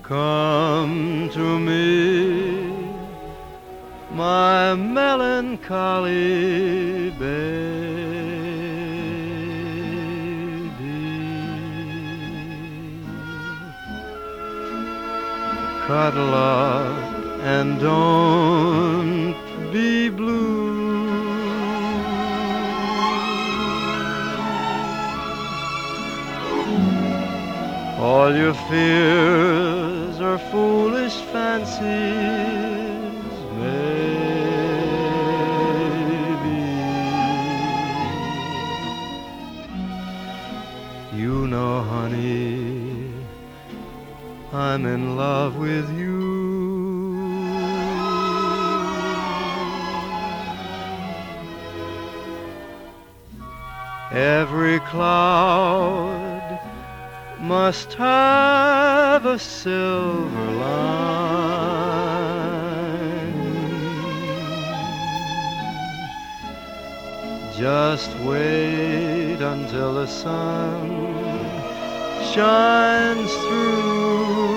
Come to me, my melancholy baby. Cuddle up and don't be blue. All your fears are foolish fancies, maybe. You know, honey, I'm in love with you. Every cloud must have a silver line. Just wait until the sun shines through.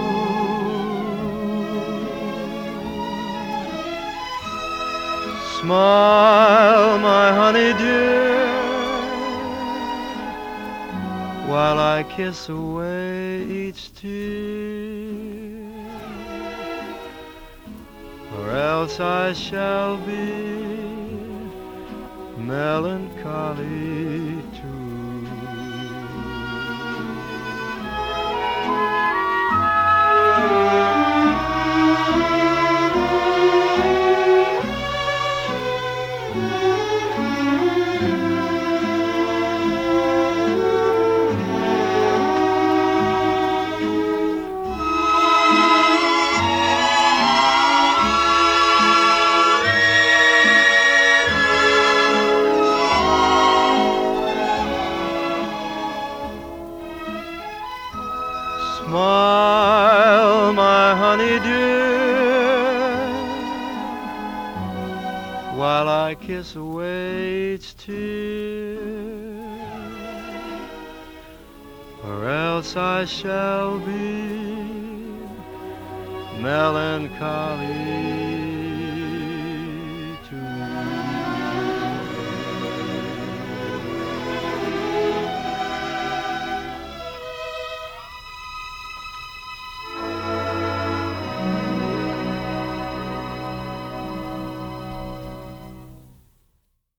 Smile, my honey dear, while I kiss away each tear, or else I shall be melancholy too. Smile, my honey dear, while I kiss away each tear, or else I shall be melancholy